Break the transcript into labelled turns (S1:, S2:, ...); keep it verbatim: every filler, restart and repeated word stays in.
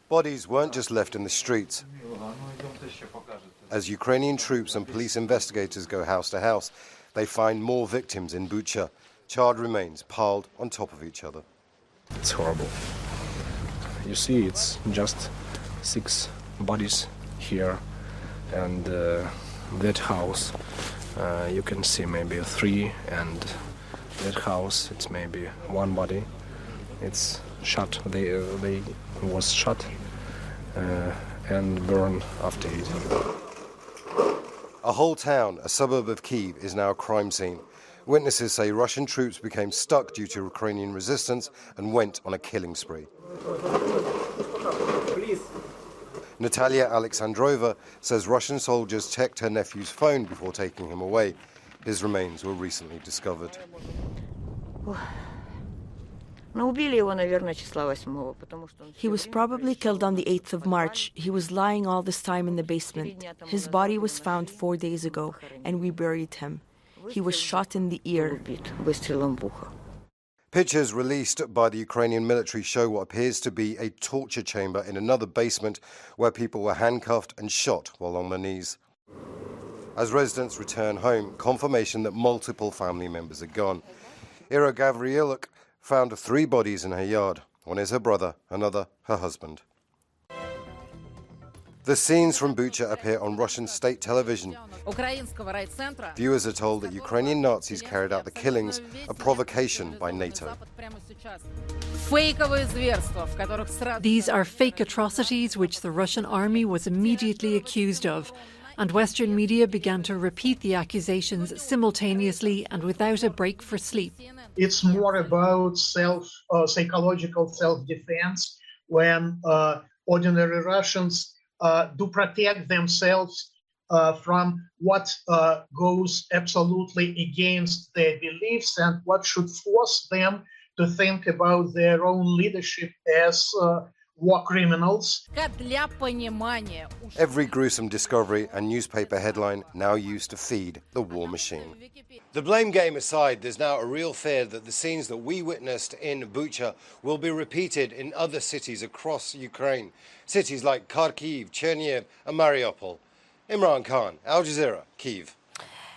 S1: Bodies weren't just left in the streets. As Ukrainian troops and police investigators go house to house, they find more victims in Bucha, charred remains piled on top of each other.
S2: It's horrible. You see, it's just six bodies here, and uh, that house, uh, you can see maybe three, and that house, it's maybe one body. It's shot. They uh, they was shot uh, and burned after it.
S1: A whole town, a suburb of Kyiv, is now a crime scene. Witnesses say Russian troops became stuck due to Ukrainian resistance and went on a killing spree.
S3: Please.
S1: Natalia Alexandrova says Russian soldiers checked her nephew's phone before taking him away. His remains were recently discovered.
S4: He was probably killed on the eighth of March. He was lying all this time in the basement. His body was found four days ago, and we buried him. He was shot in the ear.
S1: Pictures released by the Ukrainian military show what appears to be a torture chamber in another basement where people were handcuffed and shot while on their knees. As residents return home, confirmation that multiple family members are gone. Ira Gavrilyuk found three bodies in her yard. One is her brother, another her husband. The scenes from Bucha appear on Russian state television. Viewers are told that Ukrainian Nazis carried out the killings, a provocation by NATO.
S5: These are fake atrocities which the Russian army was immediately accused of, and Western media began to repeat the accusations simultaneously and without a break for sleep.
S6: It's more about self, uh, psychological self-defense when uh, ordinary Russians uh, do protect themselves uh, from what uh, goes absolutely against their beliefs and what should force them to think about their own leadership as uh, war criminals.
S1: Every gruesome discovery and newspaper headline now used to feed the war machine. The blame game aside, there's now a real fear that the scenes that we witnessed in Bucha will be repeated in other cities across Ukraine. Cities like Kharkiv, Chernihiv and Mariupol. Imran Khan, Al Jazeera, Kyiv.